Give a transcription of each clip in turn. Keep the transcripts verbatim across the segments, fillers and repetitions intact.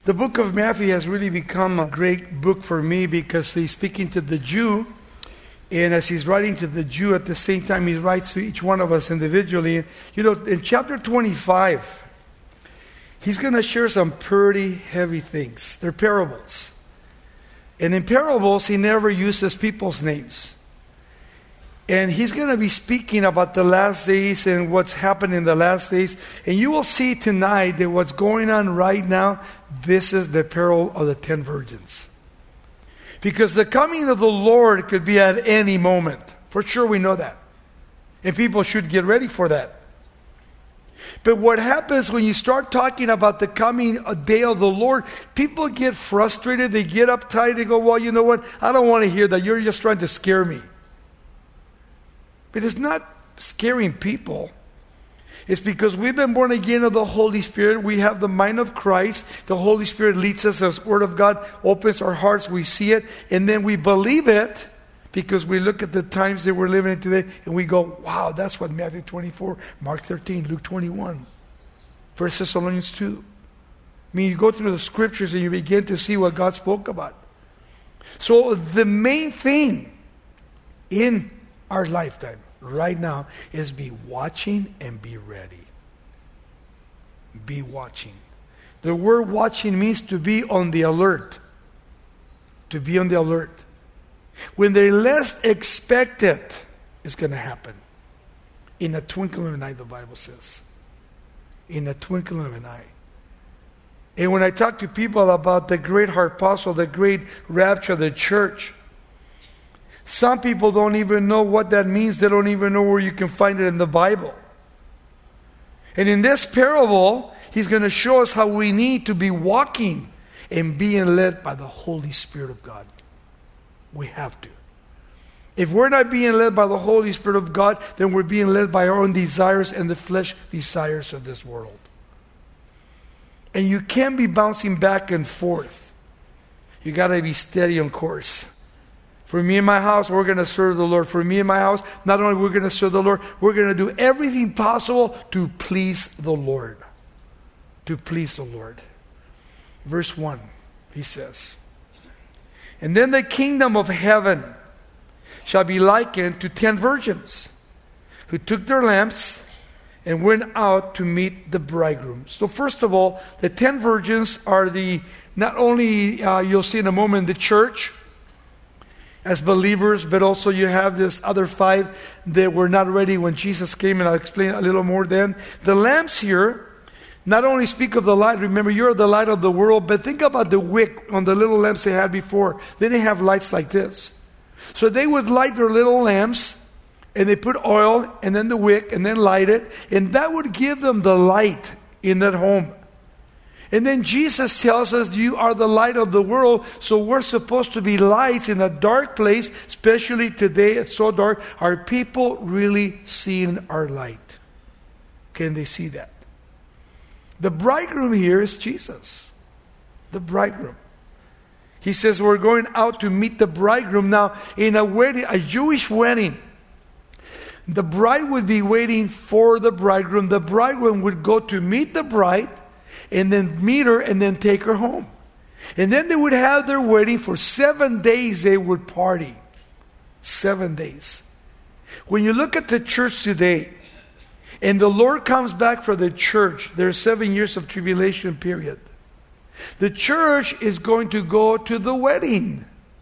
The book of Matthew has really become a great book for me because he's speaking to the Jew. And as he's writing to the Jew, at the same time he writes to each one of us individually. You know, in chapter twenty-five, he's going to share some pretty heavy things. They're parables. And in parables, he never uses people's names. And he's going to be speaking about the last days and what's happened in the last days. And you will see tonight that what's going on right now, this is the parable of the ten virgins. Because the coming of the Lord could be at any moment. For sure we know that. And people should get ready for that. But what happens when you start talking about the coming day of the Lord, people get frustrated, they get uptight, they go, well, you know what, I don't want to hear that, you're just trying to scare me. But it's not scaring people. It's because we've been born again of the Holy Spirit. We have the mind of Christ. The Holy Spirit leads us as Word of God, opens our hearts, we see it, and then we believe it because we look at the times that we're living in today and we go, wow, that's what Matthew twenty-four, Mark thirteen, Luke twenty-one, First Thessalonians two. I mean, you go through the scriptures and you begin to see what God spoke about. So the main thing in our lifetime right now is be watching and be ready. Be watching. The word watching means to be on the alert. To be on the alert. When they least expect it, it's going to happen. In a twinkle of an eye, the Bible says. In a twinkle of an eye. And when I talk to people about the great harpazo, the great rapture of the church, some people don't even know what that means. They don't even know where you can find it in the Bible. And in this parable, he's going to show us how we need to be walking and being led by the Holy Spirit of God. We have to. If we're not being led by the Holy Spirit of God, then we're being led by our own desires and the flesh desires of this world. And you can't be bouncing back and forth. You got to be steady on course. For me and my house, we're going to serve the Lord. For me and my house, not only we're going to serve the Lord, we're going to do everything possible to please the Lord. To please the Lord. Verse one, he says, and then the kingdom of heaven shall be likened to ten virgins who took their lamps and went out to meet the bridegroom. So first of all, the ten virgins are the, not only, uh, you'll see in a moment, the church, as believers, but also you have this other five that were not ready when Jesus came, and I'll explain a little more then. The lamps here not only speak of the light. Remember, you're the light of the world, but think about the wick on the little lamps they had before. They didn't have lights like this. So they would light their little lamps, and they put oil, and then the wick, and then light it, and that would give them the light in that home. And then Jesus tells us, you are the light of the world, so we're supposed to be lights in a dark place, especially today it's so dark. Are people really seeing our light? Can they see that? The bridegroom here is Jesus. The bridegroom. He says we're going out to meet the bridegroom. Now, in a wedding, a Jewish wedding, the bride would be waiting for the bridegroom. The bridegroom would go to meet the bride, and then meet her, and then take her home. And then they would have their wedding. For seven days they would party. Seven days. When you look at the church today, and the Lord comes back for the church, there are seven years of tribulation period. The church is going to go to the wedding.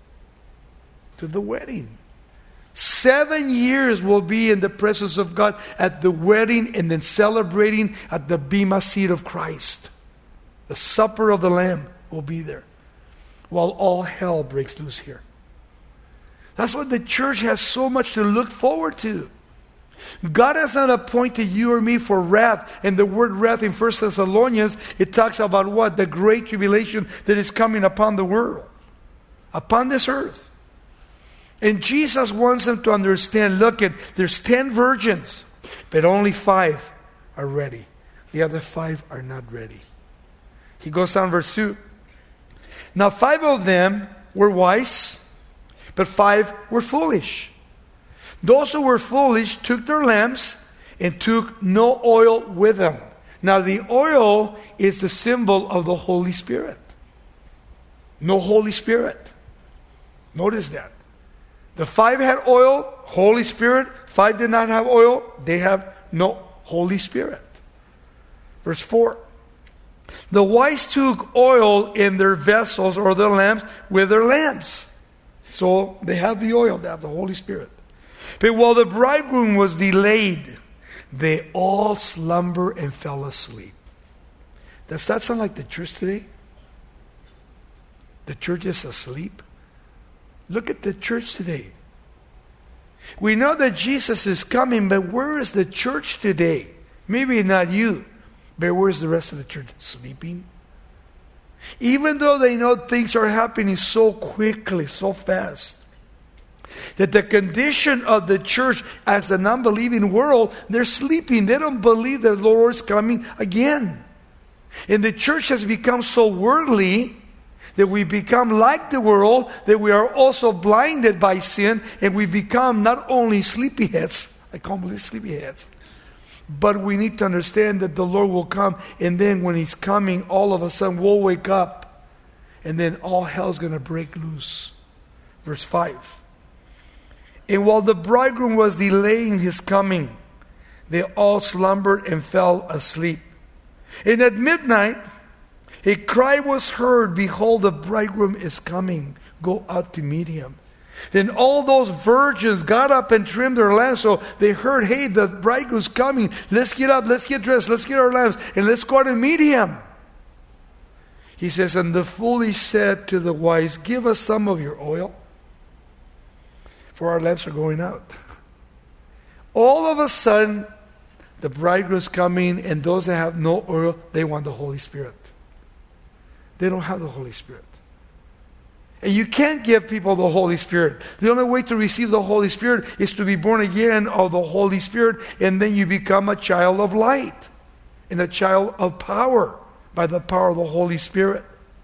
To the wedding. Seven years will be in the presence of God at the wedding, and then celebrating at the bema seat of Christ. The supper of the Lamb will be there, while all hell breaks loose here. That's what the church has so much to look forward to. God has not appointed you or me for wrath. And the word wrath in First Thessalonians, it talks about what? The great tribulation that is coming upon the world, upon this earth. And Jesus wants them to understand, look, at there's ten virgins, but only five are ready. The other five are not ready. He goes down verse two. Now five of them were wise, but five were foolish. Those who were foolish took their lamps and took no oil with them. Now the oil is the symbol of the Holy Spirit. no Holy Spirit. Notice that. The five had oil, Holy Spirit. Five did not have oil, they have no Holy Spirit. Verse four. The wise took oil in their vessels or their lamps with their lamps. So they have the oil, they have the Holy Spirit. But while the bridegroom was delayed, they all slumbered and fell asleep. Does that sound like the church today? The church is asleep. Look at the church today. We know that Jesus is coming, but where is the church today? Maybe not you, but where's the rest of the church? Sleeping? Even though they know things are happening so quickly, so fast, that the condition of the church as an unbelieving world, they're sleeping. They don't believe that the Lord is coming again. And the church has become so worldly that we become like the world, that we are also blinded by sin, and we become not only sleepyheads, I can't believe sleepyheads, but we need to understand that the Lord will come, and then when He's coming, all of a sudden we'll wake up, and then all hell's going to break loose. Verse five. And while the bridegroom was delaying His coming, they all slumbered and fell asleep. And at midnight, a cry was heard, behold, the bridegroom is coming. Go out to meet him. Then all those virgins got up and trimmed their lamps. So they heard, hey, the bridegroom's coming. Let's get up, let's get dressed, let's get our lamps, and let's go out and meet him. He says, and the foolish said to the wise, give us some of your oil, for our lamps are going out. All of a sudden, the bridegroom's coming, and those that have no oil, they want the Holy Spirit. They don't have the Holy Spirit. And you can't give people the Holy Spirit. The only way to receive the Holy Spirit is to be born again of the Holy Spirit, and then you become a child of light and a child of power by the power of the Holy Spirit.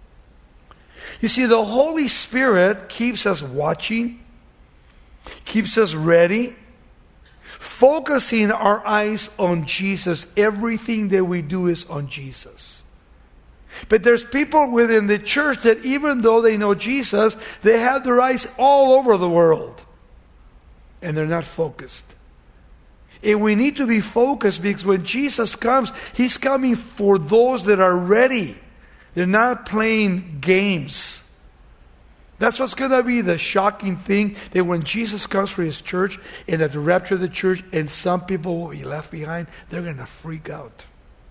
You see, the Holy Spirit keeps us watching, keeps us ready, focusing our eyes on Jesus. Everything that we do is on Jesus. But there's people within the church that even though they know Jesus, they have their eyes all over the world. And they're not focused. And we need to be focused, because when Jesus comes, He's coming for those that are ready. They're not playing games. That's what's going to be the shocking thing, that when Jesus comes for His church and at the rapture of the church, and some people will be left behind, they're going to freak out.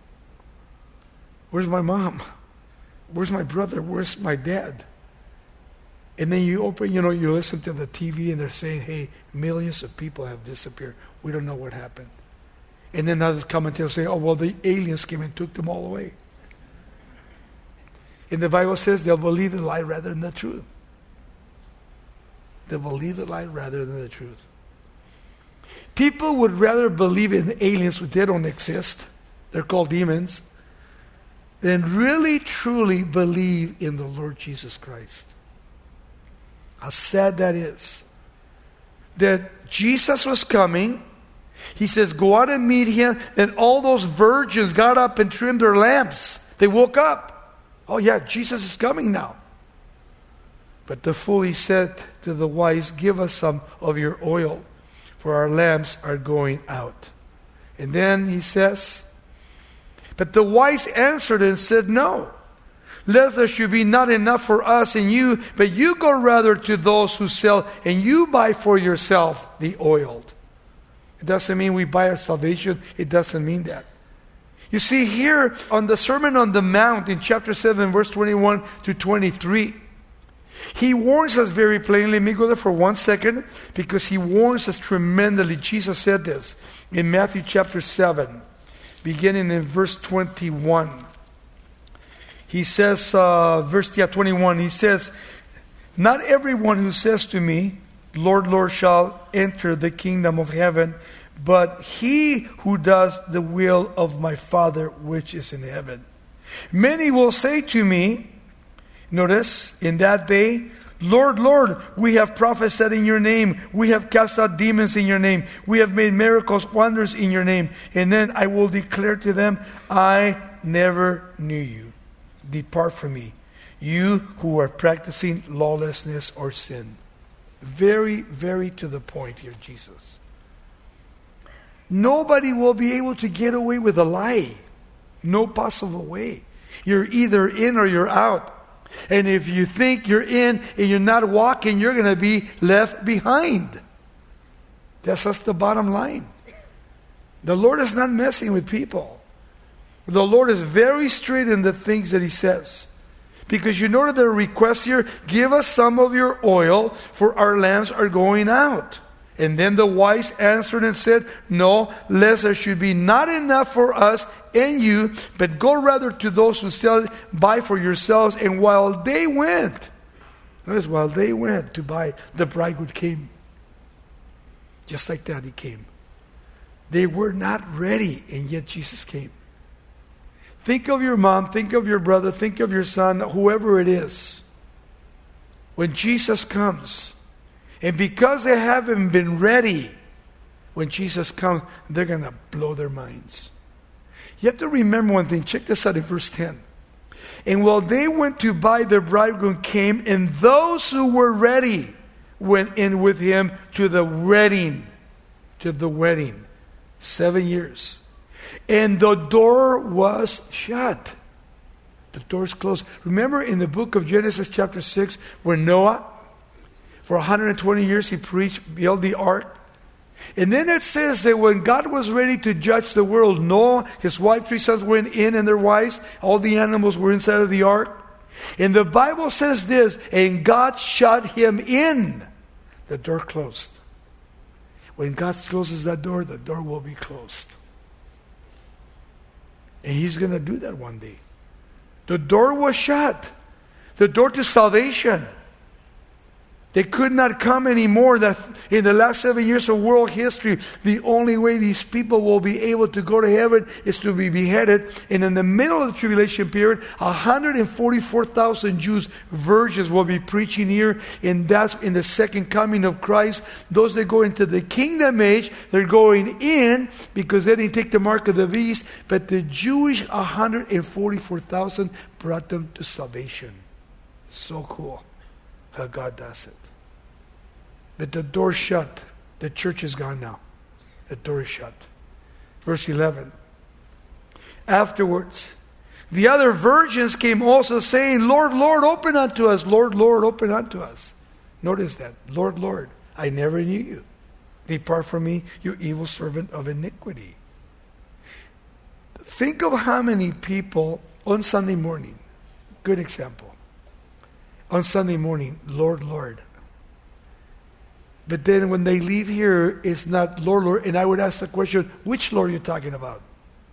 Where's my mom? Where's my brother? Where's my dad? And then you open, you know, you listen to the T V and they're saying, hey, millions of people have disappeared. We don't know what happened. And then others come and they'll say, oh, well, the aliens came and took them all away. And the Bible says they'll believe the lie rather than the truth. They'll believe the lie rather than the truth. People would rather believe in aliens, which they don't exist. They're called demons. Than really, truly believe in the Lord Jesus Christ. How sad that is. That Jesus was coming. He says, go out and meet Him. Then all those virgins got up and trimmed their lamps. They woke up. Oh yeah, Jesus is coming now. But the foolish said to the wise, give us some of your oil, for our lamps are going out. And then He says, but the wise answered and said, no, lest there should be not enough for us and you, but you go rather to those who sell, and you buy for yourself the oil. It doesn't mean we buy our salvation. It doesn't mean that. You see, here on the Sermon on the Mount in chapter seven, verse twenty-one to twenty-three, He warns us very plainly. Let me go there for one second, because He warns us tremendously. Jesus said this in Matthew chapter seven. Beginning in verse twenty-one. He says, uh, verse yeah, twenty-one, He says, not everyone who says to me, Lord, Lord, shall enter the kingdom of heaven, but he who does the will of my Father which is in heaven. Many will say to me, notice, in that day, Lord, Lord, we have prophesied in your name. We have cast out demons in your name. We have made miracles, wonders in your name. And then I will declare to them, I never knew you. Depart from me, you who are practicing lawlessness or sin. Very, very to the point here, Jesus. Nobody will be able to get away with a lie. No possible way. You're either in or you're out. And if you think you're in and you're not walking, you're going to be left behind. That's just the bottom line. The Lord is not messing with people. The Lord is very straight in the things that He says. Because you know the request here, give us some of your oil, for our lamps are going out. And then the wise answered and said, no, lest there should be not enough for us and you, but go rather to those who sell, buy for yourselves. And while they went, notice, while they went to buy, the bridegroom came. Just like that, He came. They were not ready, and yet Jesus came. Think of your mom, think of your brother, think of your son, whoever it is. When Jesus comes, and because they haven't been ready, when Jesus comes, they're going to blow their minds. You have to remember one thing. Check this out in verse ten. And while they went to buy, the bridegroom came, and those who were ready went in with him to the wedding. To the wedding. Seven years. And the door was shut. The door's closed. Remember in the book of Genesis chapter six, where Noah, for one hundred twenty years, he preached, built the ark. And then it says that when God was ready to judge the world, Noah, his wife, three sons went in and their wives. All the animals were inside of the ark. And the Bible says this, and God shut him in. The door closed. When God closes that door, the door will be closed. And He's going to do that one day. The door was shut. The door to salvation. They could not come anymore. That in the last seven years of world history, the only way these people will be able to go to heaven is to be beheaded. And in the middle of the tribulation period, one hundred forty-four thousand Jews, virgins, will be preaching here. And that's in the second coming of Christ. Those that go into the kingdom age, they're going in because they didn't take the mark of the beast. But the Jewish one hundred forty-four thousand brought them to salvation. So cool how God does it. But the door shut. The church is gone now. The door is shut. Verse eleven. Afterwards, the other virgins came also saying, Lord, Lord, open unto us. Lord, Lord, open unto us. Notice that. Lord, Lord, I never knew you. Depart from me, you evil servant of iniquity. Think of how many people on Sunday morning, good example, on Sunday morning, Lord, Lord. But then when they leave here, it's not Lord, Lord. And I would ask the question, which Lord are you talking about?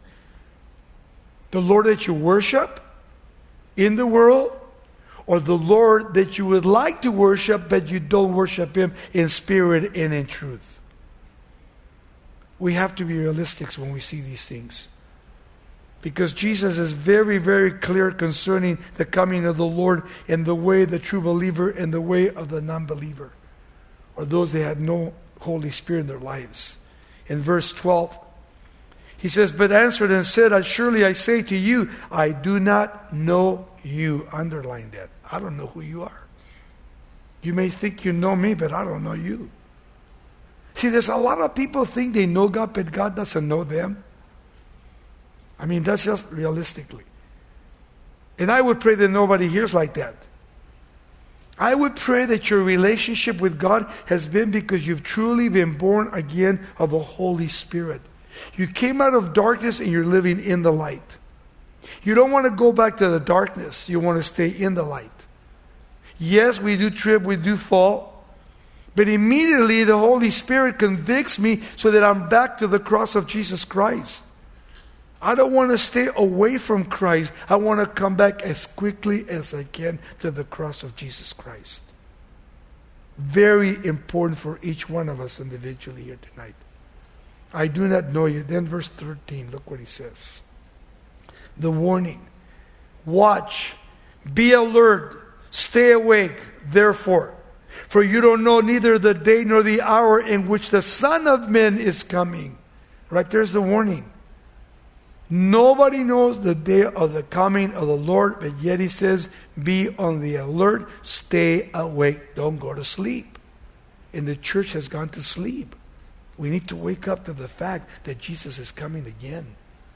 The Lord that you worship in the world? Or the Lord that you would like to worship, but you don't worship Him in spirit and in truth? We have to be realistic when we see these things. Because Jesus is very, very clear concerning the coming of the Lord and the way of the true believer and the way of the non-believer, or those that had no Holy Spirit in their lives. In verse twelve, He says, but answered and said, surely I say to you, I do not know you. Underline that. I don't know who you are. You may think you know me, but I don't know you. See, there's a lot of people think they know God, but God doesn't know them. I mean, that's just realistically. And I would pray that nobody hears like that. I would pray that your relationship with God has been because you've truly been born again of the Holy Spirit. You came out of darkness and you're living in the light. You don't want to go back to the darkness. You want to stay in the light. Yes, we do trip, we do fall. But immediately the Holy Spirit convicts me so that I'm back to the cross of Jesus Christ. I don't want to stay away from Christ. I want to come back as quickly as I can to the cross of Jesus Christ. Very important for each one of us individually here tonight. I do not know you. Then verse thirteen, look what he says. The warning. Watch, be alert, stay awake, therefore. For you don't know neither the day nor the hour in which the Son of Man is coming. Right, there's the warning. Nobody knows the day of the coming of the Lord, but yet he says, be on the alert, stay awake, don't go to sleep. And the church has gone to sleep. We need to wake up to the fact that Jesus is coming again.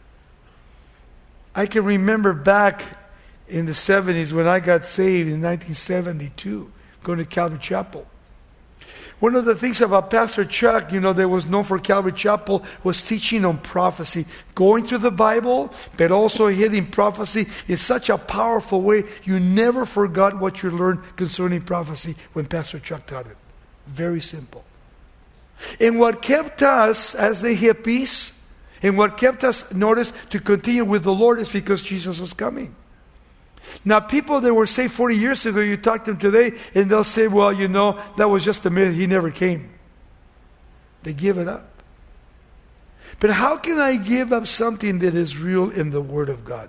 I can remember back in the seventies when I got saved in nineteen seventy-two, going to Calvary Chapel. One of the things about Pastor Chuck, you know, that was known for Calvary Chapel, was teaching on prophecy. Going through the Bible, but also hitting prophecy in such a powerful way. You never forgot what you learned concerning prophecy when Pastor Chuck taught it. Very simple. And what kept us as the hippies, and what kept us, notice, to continue with the Lord is because Jesus was coming. Now, people that were saved forty years ago, you talk to them today, and they'll say, well, you know, that was just a myth. He never came. They give it up. But how can I give up something that is real in the Word of God?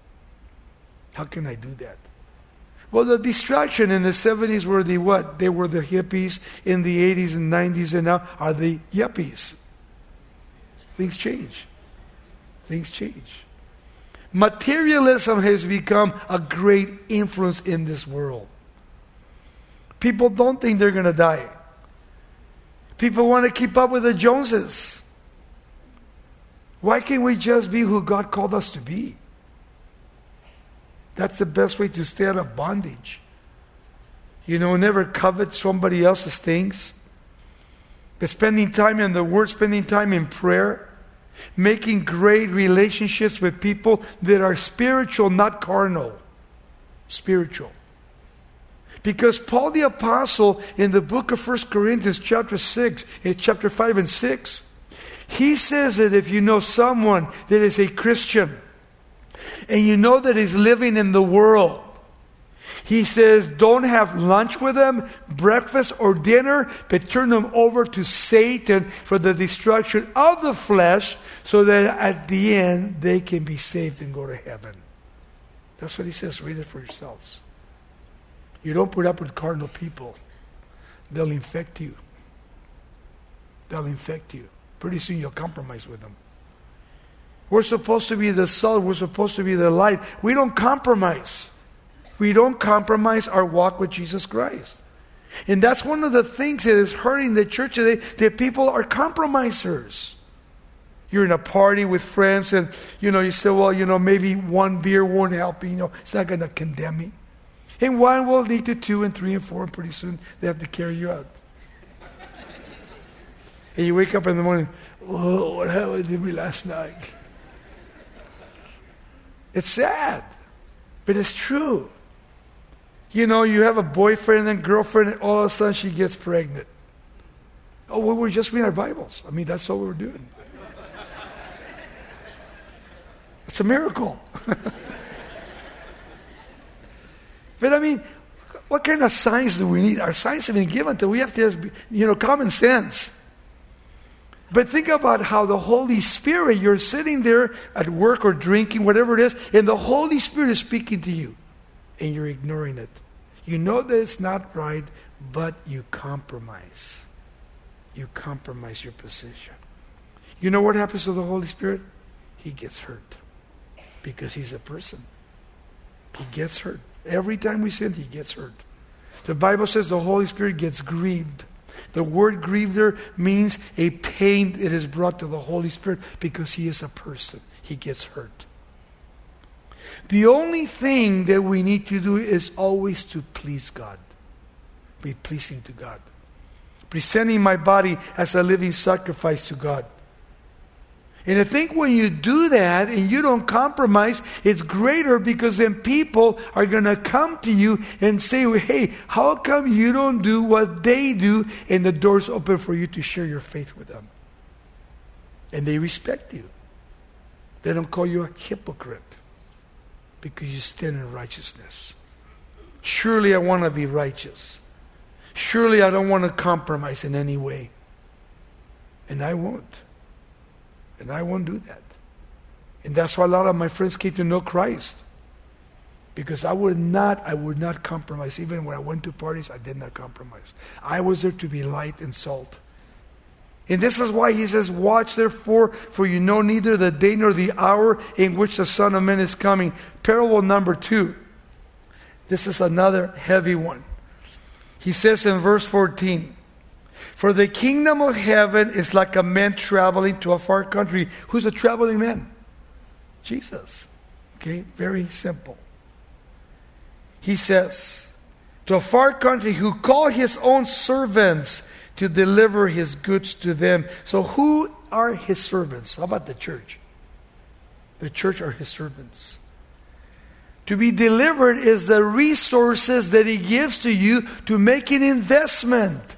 How can I do that? Well, the distraction in the seventies were the what? They were the hippies. In the eighties and nineties and now are the yuppies. Things change. Things change. Materialism has become a great influence in this world. People don't think they're going to die. People want to keep up with the Joneses. Why can't we just be who God called us to be? That's the best way to stay out of bondage. You know, never covet somebody else's things. But spending time in the Word, spending time in prayer, making great relationships with people that are spiritual, not carnal. Spiritual. Because Paul the Apostle in the book of First Corinthians chapter six, in chapter five and six, he says that if you know someone that is a Christian, and you know that he's living in the world, he says, don't have lunch with them, breakfast or dinner, but turn them over to Satan for the destruction of the flesh, so that at the end they can be saved and go to heaven. That's what he says. Read it for yourselves. You don't put up with carnal people. They'll infect you. They'll infect you. Pretty soon you'll compromise with them. We're supposed to be the salt. We're supposed to be the light. We don't compromise. We don't compromise our walk with Jesus Christ. And that's one of the things that is hurting the church today, that people are compromisers. You're in a party with friends and, you know, you say, well, you know, maybe one beer won't help me. You know, it's not going to condemn me. And one will lead to two and three and four, and pretty soon they have to carry you out. And you wake up in the morning, oh, what happened to me last night? It's sad, but it's true. You know, you have a boyfriend and girlfriend, and all of a sudden she gets pregnant. Oh, we were just reading our Bibles. I mean, that's all we were doing. It's a miracle. But I mean, what kind of science do we need? Our science has been given to, we have to have, you know, common sense. But think about how the Holy Spirit, you're sitting there at work or drinking, whatever it is, and the Holy Spirit is speaking to you, and you're ignoring it. You know that it's not right, but you compromise. You compromise your position. You know what happens to the Holy Spirit? He gets hurt. Because he's a person. He gets hurt. Every time we sin, he gets hurt. The Bible says the Holy Spirit gets grieved. The word grieved there means a pain that is brought to the Holy Spirit because he is a person. He gets hurt. The only thing that we need to do is always to please God. Be pleasing to God. Presenting my body as a living sacrifice to God. And I think when you do that and you don't compromise, it's greater, because then people are going to come to you and say, hey, how come you don't do what they do? And the door's open for you to share your faith with them. And they respect you. They don't call you a hypocrite because you stand in righteousness. Surely I want to be righteous. Surely I don't want to compromise in any way. And I won't. And I won't do that. And that's why a lot of my friends came to know Christ. Because I would not, I would not compromise. Even when I went to parties, I did not compromise. I was there to be light and salt. And this is why he says, watch therefore, for you know neither the day nor the hour in which the Son of Man is coming. Parable number two. This is another heavy one. He says in verse fourteen, for the kingdom of heaven is like a man traveling to a far country. Who's a traveling man? Jesus. Okay, very simple. He says, to a far country, who call his own servants to deliver his goods to them. So who are his servants? How about the church? The church are his servants. To be delivered is the resources that he gives to you to make an investment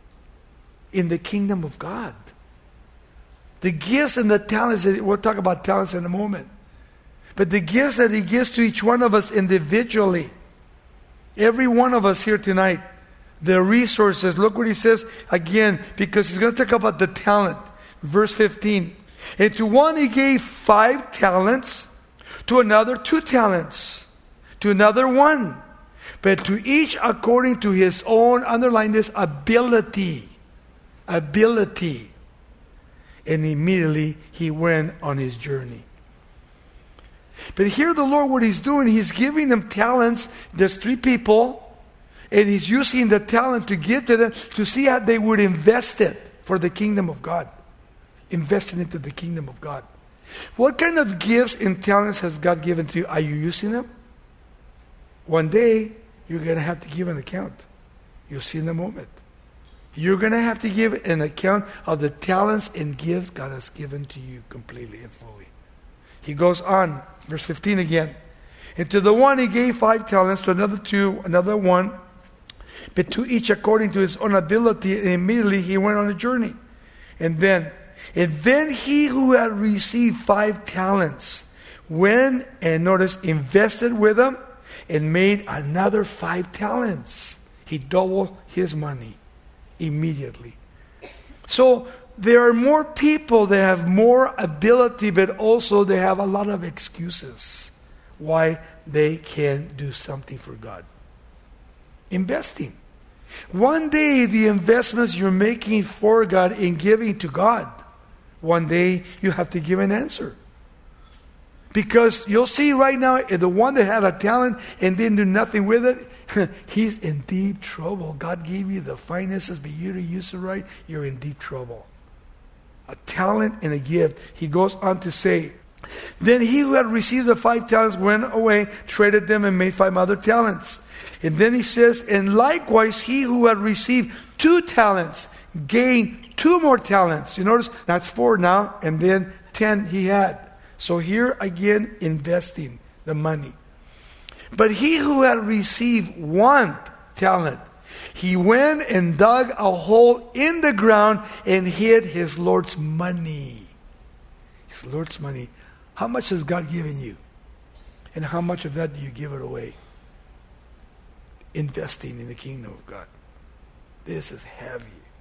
in the kingdom of God. The gifts and the talents, we'll talk about talents in a moment. But the gifts that he gives to each one of us individually. Every one of us here tonight. The resources. Look what he says again, because he's going to talk about the talent. Verse fifteen. And to one he gave five talents, to another two talents, to another one. But to each according to his own, underline this, ability. Ability. And immediately he went on his journey. But here the Lord, what he's doing, he's giving them talents. There's three people. And he's using the talent to give to them to see how they would invest it for the kingdom of God. Invest it into the kingdom of God. What kind of gifts and talents has God given to you? Are you using them? One day, you're going to have to give an account. You'll see in a moment. You're going to have to give an account of the talents and gifts God has given to you completely and fully. He goes on, verse fifteen again. And to the one he gave five talents, to another two, another one, but to each according to his own ability, and immediately he went on a journey. And then, and then he who had received five talents went and notice, invested with them and made another five talents. He doubled his money immediately. So there are more people that have more ability, but also they have a lot of excuses why they can't do something for God. Investing. One day, the investments you're making for God in giving to God, one day you have to give an answer. Because you'll see right now, the one that had a talent and didn't do nothing with it, he's in deep trouble. God gave you the finances, but you to use it right, you're in deep trouble. A talent and a gift. He goes on to say, then he who had received the five talents went away, traded them, and made five other talents. And then he says, and likewise he who had received two talents gained two more talents. You notice that's four now, and then ten he had. So here again, investing the money. But he who had received one talent, he went and dug a hole in the ground and hid his Lord's money. His Lord's money. How much has God given you? And how much of that do you give it away? Investing in the kingdom of God. This is heavy.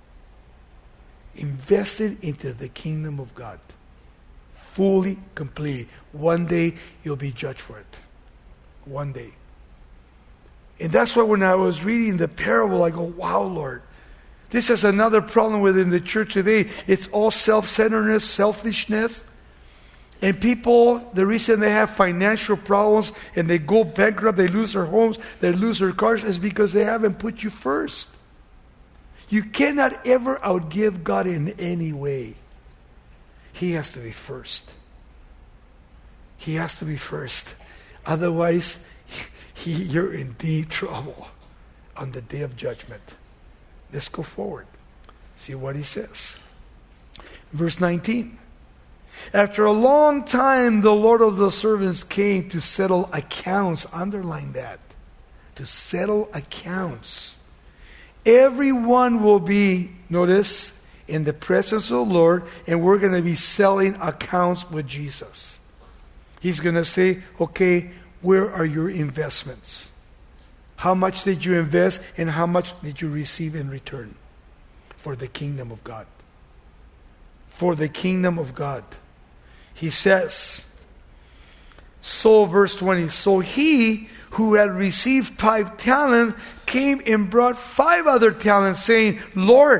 Invested into the kingdom of God. Fully, completely. One day you'll be judged for it. One day. And that's why when I was reading the parable, I go, wow, Lord. This is another problem within the church today. It's all self-centeredness, selfishness. And people, the reason they have financial problems and they go bankrupt, they lose their homes, they lose their cars, is because they haven't put you first. You cannot ever outgive God in any way. He has to be first. He has to be first. Otherwise, he, you're in deep trouble on the day of judgment. Let's go forward. See what he says. Verse nineteen. After a long time, the Lord of the servants came to settle accounts. Underline that. To settle accounts. Everyone will be, notice, in the presence of the Lord, and we're going to be settling accounts with Jesus. He's going to say, okay, where are your investments? How much did you invest, and how much did you receive in return for the kingdom of God? For the kingdom of God. He says, so verse twenty, so he who had received five talents came and brought five other talents, saying, Lord,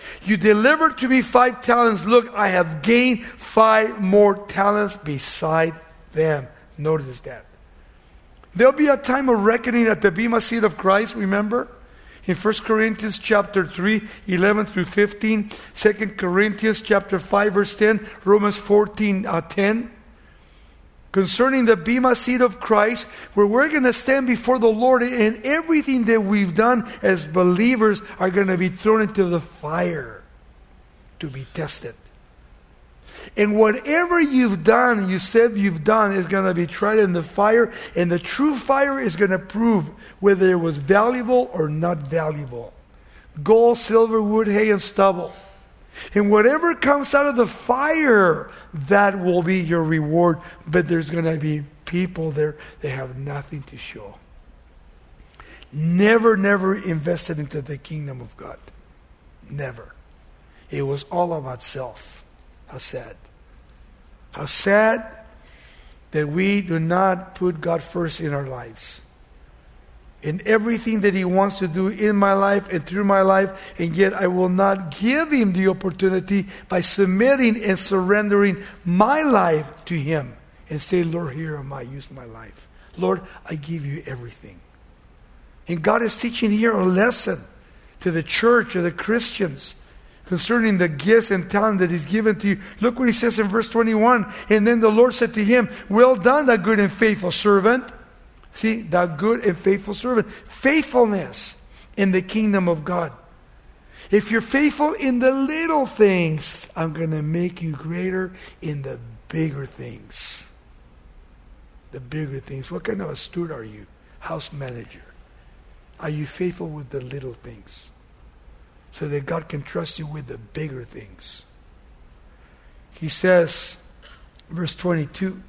You delivered to me five talents. Look, I have gained five more talents beside them. Notice that. There'll be a time of reckoning at the Bema seat of Christ, remember? In First Corinthians chapter three, eleven through fifteen, Second Corinthians chapter five, verse ten, Romans fourteen, uh, ten. Concerning the Bema seat of Christ, where we're going to stand before the Lord, and everything that we've done as believers are going to be thrown into the fire to be tested. And whatever you've done, you said you've done, is going to be tried in the fire, and the true fire is going to prove whether it was valuable or not valuable. Gold, silver, wood, hay, and stubble. And whatever comes out of the fire, that will be your reward. But there's going to be people there that have nothing to show. Never, never invested into the kingdom of God. Never. It was all about self. How sad. How sad that we do not put God first in our lives. In everything that He wants to do in my life and through my life, and yet I will not give Him the opportunity by submitting and surrendering my life to Him and say, Lord, here am I, use my life. Lord, I give you everything. And God is teaching here a lesson to the church, to the Christians, concerning the gifts and talent that He's given to you. Look what He says in verse twenty-one. And then the Lord said to him, well done, thou good and faithful servant. See, thou good and faithful servant. Faithfulness in the kingdom of God. If you're faithful in the little things, I'm going to make you greater in the bigger things. The bigger things. What kind of a steward are you? House manager. Are you faithful with the little things? So that God can trust you with the bigger things. He says, verse twenty-two,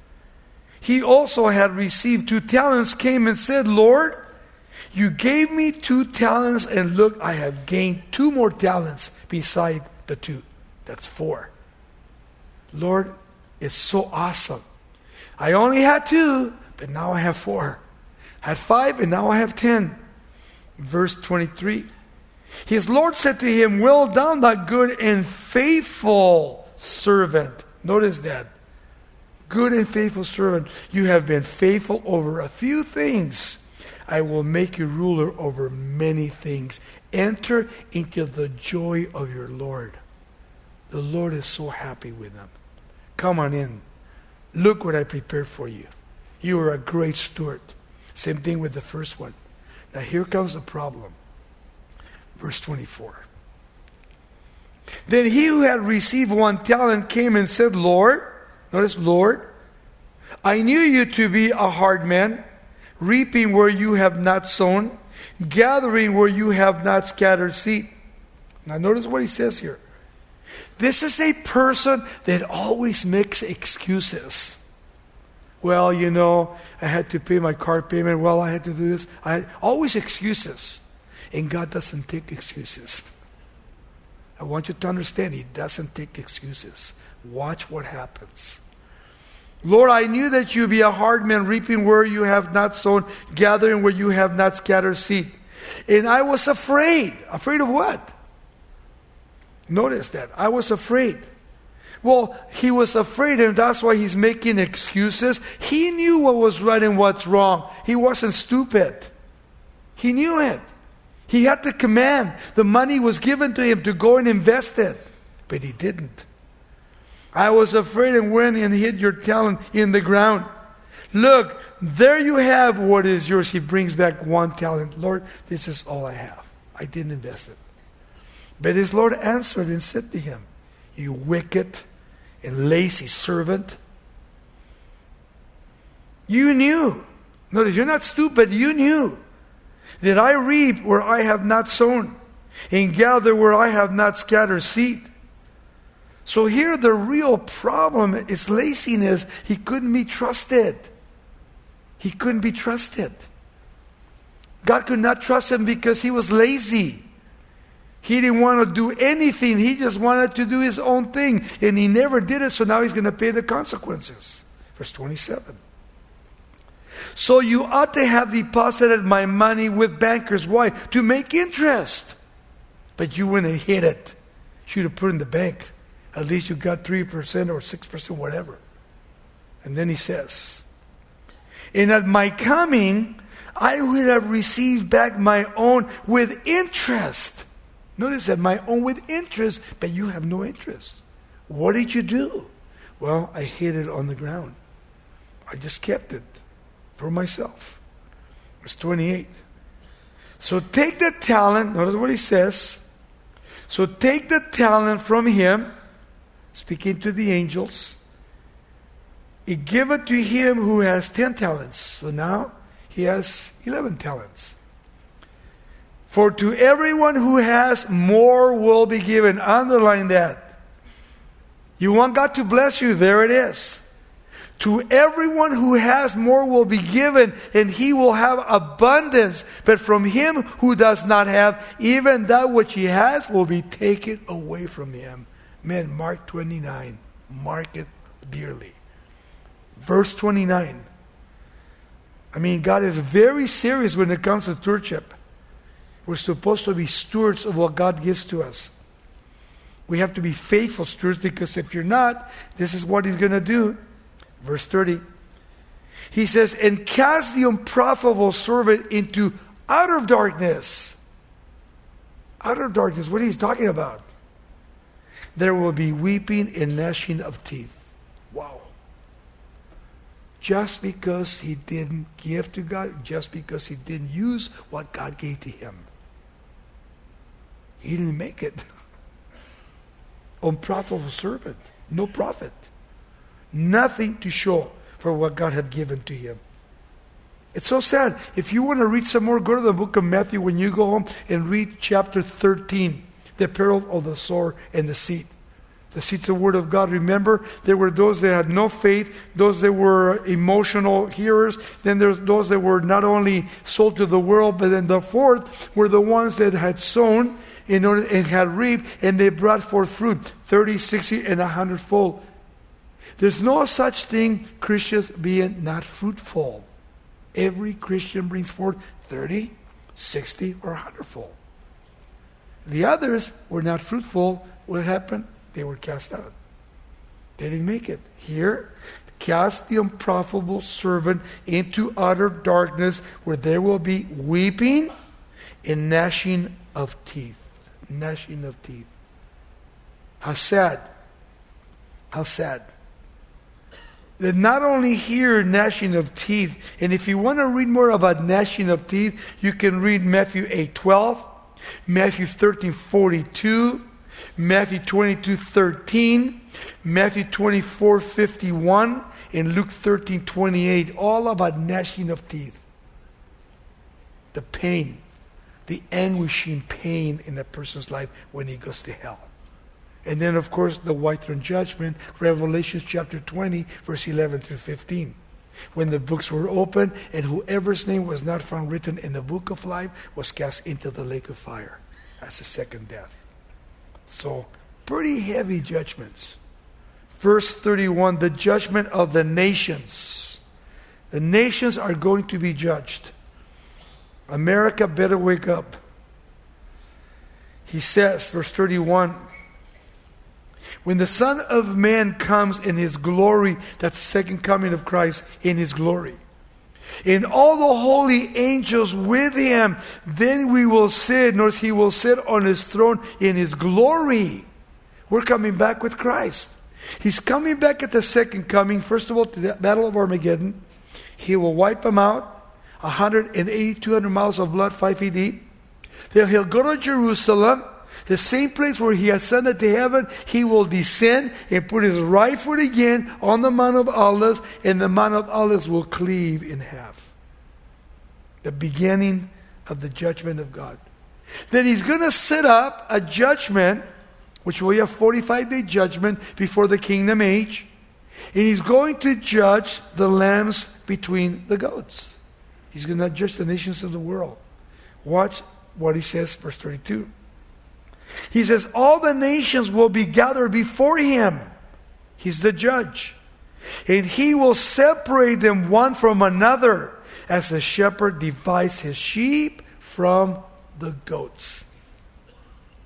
he also had received two talents, came and said, Lord, you gave me two talents, and look, I have gained two more talents beside the two. That's four. Lord, it's so awesome. I only had two, but now I have four. I had five, and now I have ten. Verse twenty-three. His Lord said to him, well done, thou good and faithful servant. Notice that. Good and faithful servant. You have been faithful over a few things. I will make you ruler over many things. Enter into the joy of your Lord. The Lord is so happy with them. Come on in. Look what I prepared for you. You are a great steward. Same thing with the first one. Now here comes the problem. Verse twenty-four. Then he who had received one talent came and said, Lord, notice, Lord, I knew you to be a hard man, reaping where you have not sown, gathering where you have not scattered seed. Now notice what he says here. This is a person that always makes excuses. Well, you know, I had to pay my car payment. Well, I had to do this. I had, always excuses. And God doesn't take excuses. I want you to understand, He doesn't take excuses. Watch what happens. Lord, I knew that you be a hard man, reaping where you have not sown, gathering where you have not scattered seed. And I was afraid. Afraid of what? Notice that. I was afraid. Well, he was afraid, and that's why he's making excuses. He knew what was right and what's wrong. He wasn't stupid. He knew it. He had the command. The money was given to him to go and invest it. But he didn't. I was afraid and went and hid your talent in the ground. Look, there you have what is yours. He brings back one talent. Lord, this is all I have. I didn't invest it. But his Lord answered and said to him, you wicked and lazy servant. You knew. Notice, you're not stupid. You knew that I reap where I have not sown and gather where I have not scattered seed. So here the real problem is laziness. He couldn't be trusted. He couldn't be trusted. God could not trust him because he was lazy. He didn't want to do anything. He just wanted to do his own thing. And he never did it, so now he's going to pay the consequences. Verse twenty-seven. So you ought to have deposited my money with bankers. Why? To make interest. but you went and hid it. You should have put it in the bank. At least you got three percent or six percent, whatever. And then he says, and at my coming, I would have received back my own with interest. Notice that, my own with interest, but you have no interest. What did you do? Well, I hid it on the ground. I just kept it for myself. Verse twenty-eight. So take the talent, notice what he says. So take the talent from him, speaking to the angels, and give it to him who has ten talents. So now he has eleven talents. For to everyone who has, more will be given. Underline that. You want God to bless you? There it is. To everyone who has, more will be given, and he will have abundance. But from him who does not have, even that which he has will be taken away from him. Man, Mark twenty-nine. Mark it dearly. Verse twenty-nine. I mean, God is very serious when it comes to stewardship. We're supposed to be stewards of what God gives to us. We have to be faithful stewards, because if you're not, this is what he's going to do. Verse thirty. He says, and cast the unprofitable servant into outer darkness. Outer darkness, what he's talking about? There will be weeping and gnashing of teeth. Wow. Just because he didn't give to God, just because he didn't use what God gave to him. He didn't make it. Unprofitable servant. No profit. Nothing to show for what God had given to him. It's so sad. If you want to read some more, go to the book of Matthew when you go home and read chapter thirteen. The peril of the sower and the seed. The seed's the word of God. Remember, there were those that had no faith, those that were emotional hearers. Then there's those that were not only sold to the world, but then the fourth were the ones that had sown in order and had reaped, and they brought forth fruit, thirty, sixty, and a hundredfold. There's no such thing, Christians being not fruitful. Every Christian brings forth thirty, sixty, or a hundredfold. The others were not fruitful. What happened? They were cast out. They didn't make it. Here, cast the unprofitable servant into utter darkness, where there will be weeping and gnashing of teeth. Gnashing of teeth. How sad. How sad. That not only here gnashing of teeth, and if you want to read more about gnashing of teeth, you can read Matthew eight twelve, Matthew thirteen forty-two, Matthew twenty-two thirteen, Matthew twenty-four fifty-one, and Luke thirteen twenty-eight, all about gnashing of teeth. The pain, the anguishing pain in a person's life when he goes to hell. And then, of course, the white throne judgment, Revelation chapter twenty, verse eleven through fifteen. When the books were opened, and whoever's name was not found written in the book of life was cast into the lake of fire. That's the second death. So, pretty heavy judgments. Verse thirty-one, the judgment of the nations. The nations are going to be judged. America better wake up. He says, verse thirty-one, when the Son of Man comes in his glory, that's the second coming of Christ, in his glory, and all the holy angels with him, then we will sit, notice he will sit on his throne in his glory. We're coming back with Christ. He's coming back at the second coming, first of all, to the battle of Armageddon. He will wipe them out, one hundred eighty, two hundred miles of blood, five feet deep. Then he'll go to Jerusalem, the same place where he ascended to heaven. He will descend and put his right foot again on the Mount of Olives, and the Mount of Olives will cleave in half. The beginning of the judgment of God. Then he's going to set up a judgment, which will be a forty-five day judgment before the kingdom age. And he's going to judge the lambs between the goats. He's going to judge the nations of the world. Watch what he says, verse thirty-two. He says, all the nations will be gathered before him. He's the judge. And he will separate them one from another, as the shepherd divides his sheep from the goats.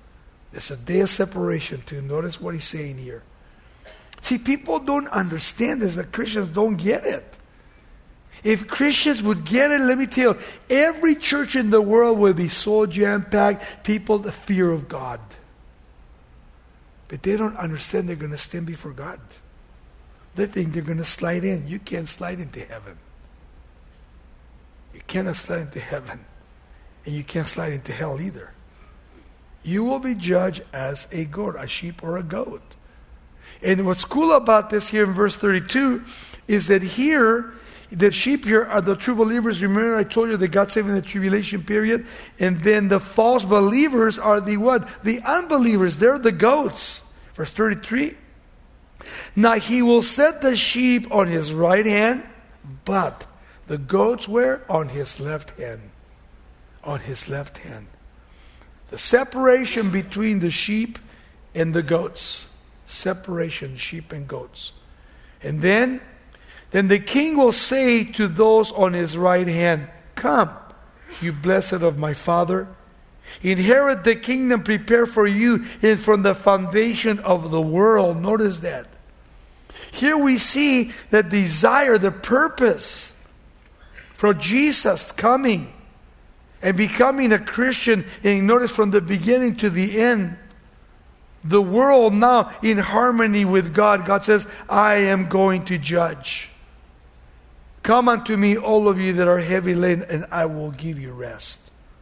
There's a day of separation too. Notice what he's saying here. See, people don't understand this. The Christians don't get it. If Christians would get it, let me tell you, every church in the world would be so jam-packed, people, the fear of God. But they don't understand they're going to stand before God. They think they're going to slide in. You can't slide into heaven. You cannot slide into heaven. And you can't slide into hell either. You will be judged as a goat, a sheep or a goat. And what's cool about this here in verse thirty-two is that here, the sheep here are the true believers. Remember I told you they got saved in the tribulation period. And then the false believers are the what? The unbelievers. They're the goats. Verse thirty-three. Now he will set the sheep on his right hand, but the goats were on his left hand. On his left hand. The separation between the sheep and the goats. Separation, sheep and goats. And then, then the king will say to those on his right hand, come, you blessed of my Father, inherit the kingdom prepared for you and from the foundation of the world. Notice that. Here we see the desire, the purpose for Jesus coming and becoming a Christian. And notice from the beginning to the end, the world now in harmony with God. God says, I am going to judge. Come unto me, all of you that are heavy laden, and I will give you rest.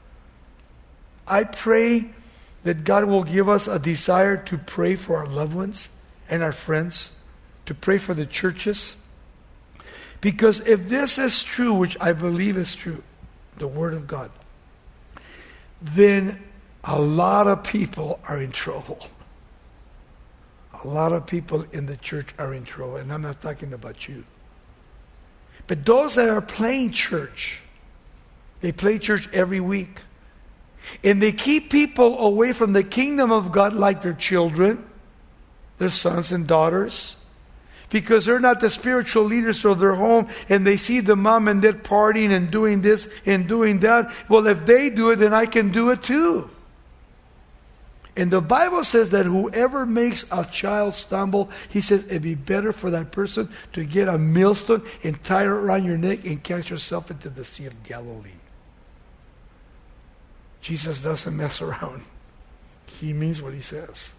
I pray that God will give us a desire to pray for our loved ones and our friends, to pray for the churches. Because if this is true, which I believe is true, the Word of God, then a lot of people are in trouble. A lot of people in the church are in trouble, and I'm not talking about you. But those that are playing church, they play church every week, and they keep people away from the kingdom of God like their children, their sons and daughters, because they're not the spiritual leaders of their home, and they see the mom and dad partying and doing this and doing that. Well, if they do it, then I can do it too. And the Bible says that whoever makes a child stumble, he says it'd be better for that person to get a millstone and tie it around your neck and cast yourself into the Sea of Galilee. Jesus doesn't mess around. He means what he says.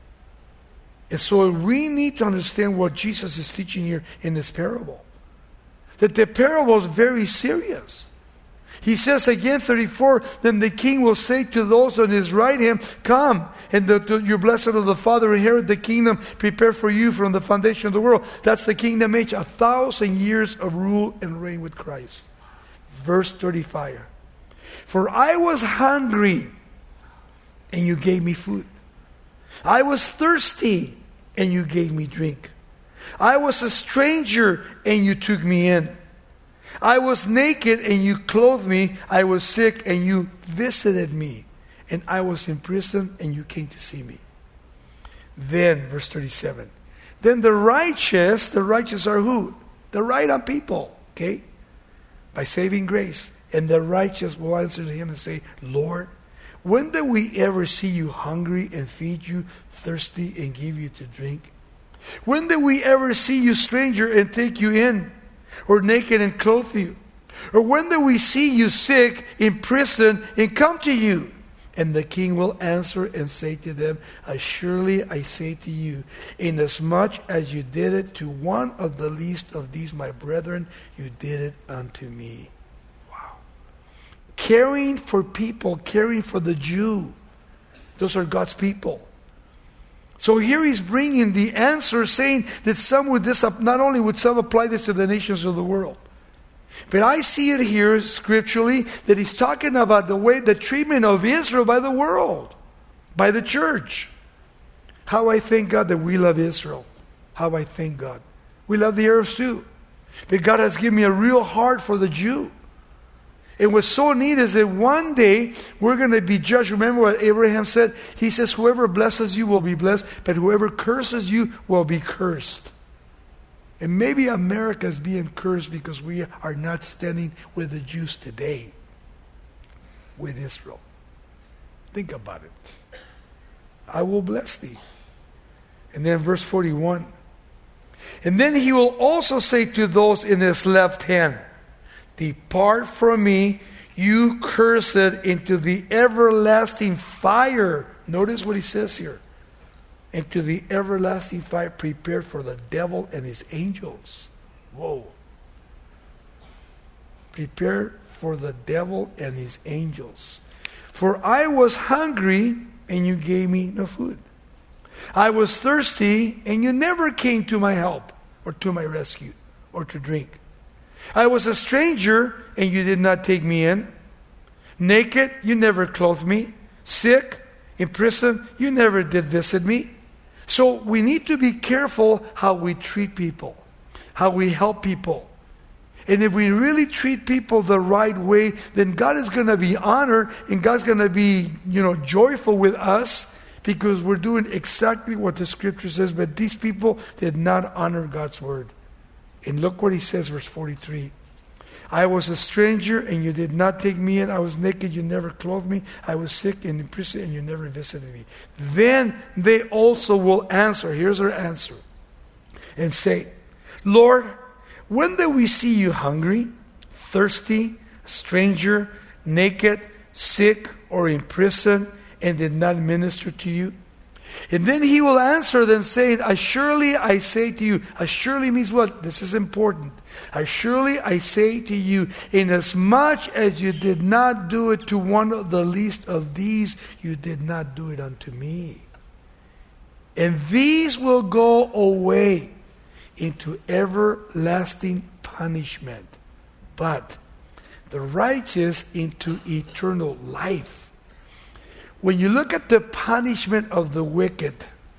And so we need to understand what Jesus is teaching here in this parable. That the parable is very serious. He says again, thirty-four, then the king will say to those on his right hand, come, and the, the, your blessed of the Father, inherit the kingdom prepared for you from the foundation of the world. That's the kingdom age, a thousand years of rule and reign with Christ. Verse thirty-five. For I was hungry, and you gave me food. I was thirsty, and you gave me drink. I was a stranger, and you took me in. I was naked, and you clothed me. I was sick, and you visited me. And I was in prison, and you came to see me. Then, verse thirty-seven. Then the righteous, the righteous are who? The right on people, okay? By saving grace. And the righteous will answer to him and say, Lord, when did we ever see you hungry and feed you, thirsty and give you to drink? When did we ever see you stranger and take you in, or naked and clothe you? Or when did we see you sick, in prison, and come to you? And the king will answer and say to them, Surely I say to you, inasmuch as you did it to one of the least of these my brethren, you did it unto me. Wow. Caring for people, caring for the Jew. Those are God's people. So here he's bringing the answer, saying that some would this not only would some apply this to the nations of the world, but I see it here scripturally that he's talking about the way the treatment of Israel by the world, by the church. How I thank God that we love Israel. How I thank God. We love the Arabs too. But God has given me a real heart for the Jew. And what's so neat is that one day we're going to be judged. Remember what Abraham said? He says, whoever blesses you will be blessed, but whoever curses you will be cursed. And maybe America is being cursed because we are not standing with the Jews today, with Israel. Think about it. I will bless thee. And then verse forty-one. And then he will also say to those in his left hand, depart from me, you cursed, into the everlasting fire. Notice what he says here. Into the everlasting fire prepared for the devil and his angels. Whoa. Prepared for the devil and his angels. For I was hungry, and you gave me no food. I was thirsty, and you never came to my help, or to my rescue, or to drink. I was a stranger, and you did not take me in. Naked, you never clothed me. Sick, in prison, you never did visit me. So we need to be careful how we treat people, how we help people. And if we really treat people the right way, then God is going to be honored, and God's going to be, you know, joyful with us, because we're doing exactly what the scripture says. But these people did not honor God's word. And look what he says, verse forty-three. I was a stranger, and you did not take me in. I was naked, you never clothed me. I was sick and in prison, and you never visited me. Then they also will answer. Here's our answer. And say, Lord, when did we see you hungry, thirsty, stranger, naked, sick, or in prison, and did not minister to you? And then he will answer them, saying, Assuredly I say to you. Assuredly means what? This is important. Assuredly I say to you, inasmuch as you did not do it to one of the least of these, you did not do it unto me. And these will go away into everlasting punishment, but the righteous into eternal life. When you look at the punishment of the wicked,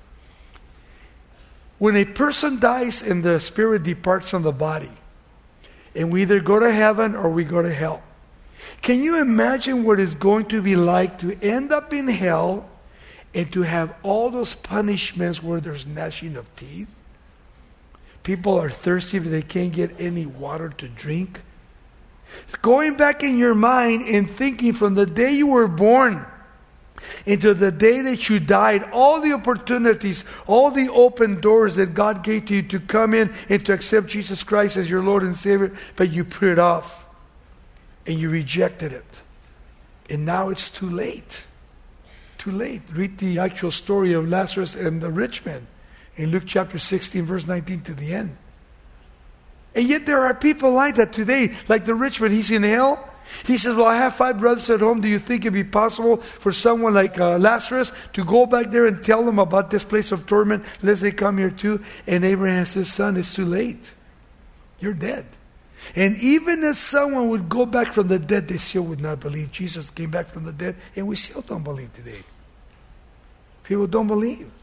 when a person dies and the spirit departs from the body, and we either go to heaven or we go to hell, can you imagine what it's going to be like to end up in hell and to have all those punishments where there's gnashing of teeth? People are thirsty but they can't get any water to drink. Going back in your mind and thinking from the day you were born into the day that you died, all the opportunities, all the open doors that God gave to you to come in and to accept Jesus Christ as your Lord and Savior, but you put it off and you rejected it. And now it's too late. Too late. Read the actual story of Lazarus and the rich man in Luke chapter sixteen, verse nineteen to the end. And yet there are people like that today, like the rich man. He's in hell. He says, well, I have five brothers at home. Do you think it'd be possible for someone like uh, Lazarus to go back there and tell them about this place of torment, lest they come here too? And Abraham says, son, it's too late. You're dead. And even if someone would go back from the dead, they still would not believe. Jesus came back from the dead, and we still don't believe today. People don't believe.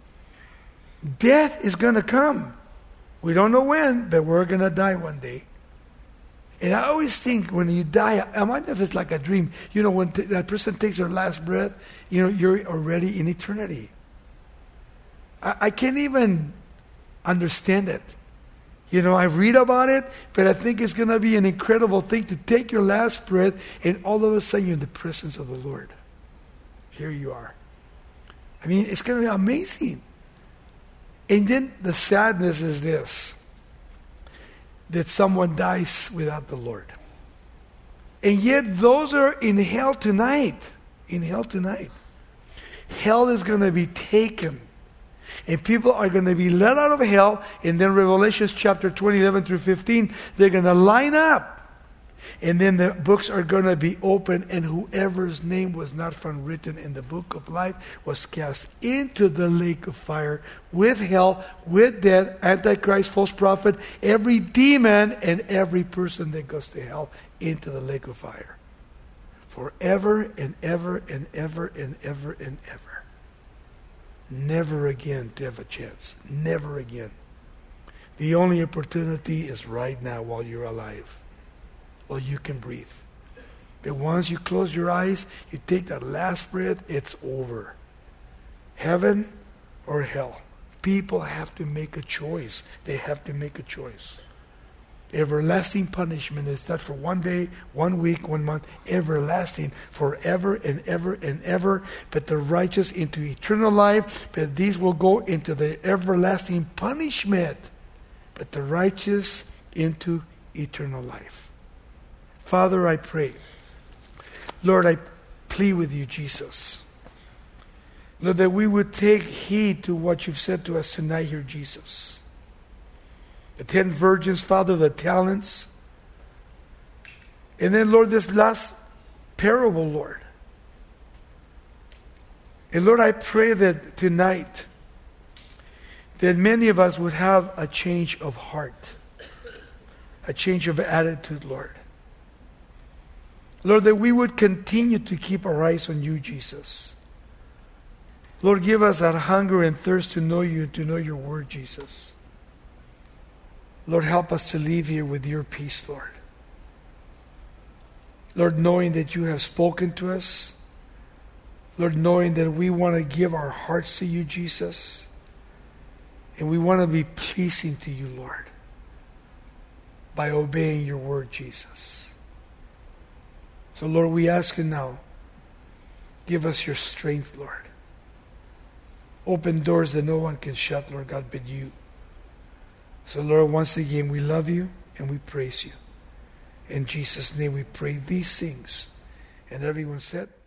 Death is going to come. We don't know when, but we're going to die one day. And I always think when you die, I wonder if it's like a dream. You know, when t- that person takes their last breath, you know, you're already in eternity. I, I can't even understand it. You know, I read about it, but I think it's going to be an incredible thing to take your last breath and all of a sudden you're in the presence of the Lord. Here you are. I mean, it's going to be amazing. And then the sadness is this, that someone dies without the Lord. And yet those are in hell tonight. In hell tonight. Hell is going to be taken. And people are going to be let out of hell. And then Revelation chapter twenty, eleven through fifteen, they're going to line up. And then the books are going to be open, and whoever's name was not found written in the book of life was cast into the lake of fire with hell, with death, Antichrist, false prophet, every demon, and every person that goes to hell into the lake of fire. Forever and ever and ever and ever and ever. Never again to have a chance. Never again. The only opportunity is right now while you're alive. Well, you can breathe. But once you close your eyes, you take that last breath, it's over. Heaven or hell. People have to make a choice. They have to make a choice. Everlasting punishment is not for one day, one week, one month. Everlasting, forever and ever and ever. But the righteous into eternal life. But these will go into the everlasting punishment. But the righteous into eternal life. Father, I pray. Lord, I plead with you, Jesus. Lord, that we would take heed to what you've said to us tonight here, Jesus. The ten virgins, Father, the talents. And then, Lord, this last parable, Lord. And Lord, I pray that tonight, that many of us would have a change of heart. A change of attitude, Lord. Lord, that we would continue to keep our eyes on you, Jesus. Lord, give us that hunger and thirst to know you and to know your word, Jesus. Lord, help us to leave here with your peace, Lord. Lord, knowing that you have spoken to us. Lord, knowing that we want to give our hearts to you, Jesus. And we want to be pleasing to you, Lord, by obeying your word, Jesus. So, Lord, we ask you now, give us your strength, Lord. Open doors that no one can shut, Lord God, but you. So, Lord, once again, we love you and we praise you. In Jesus' name we pray these things. And everyone said,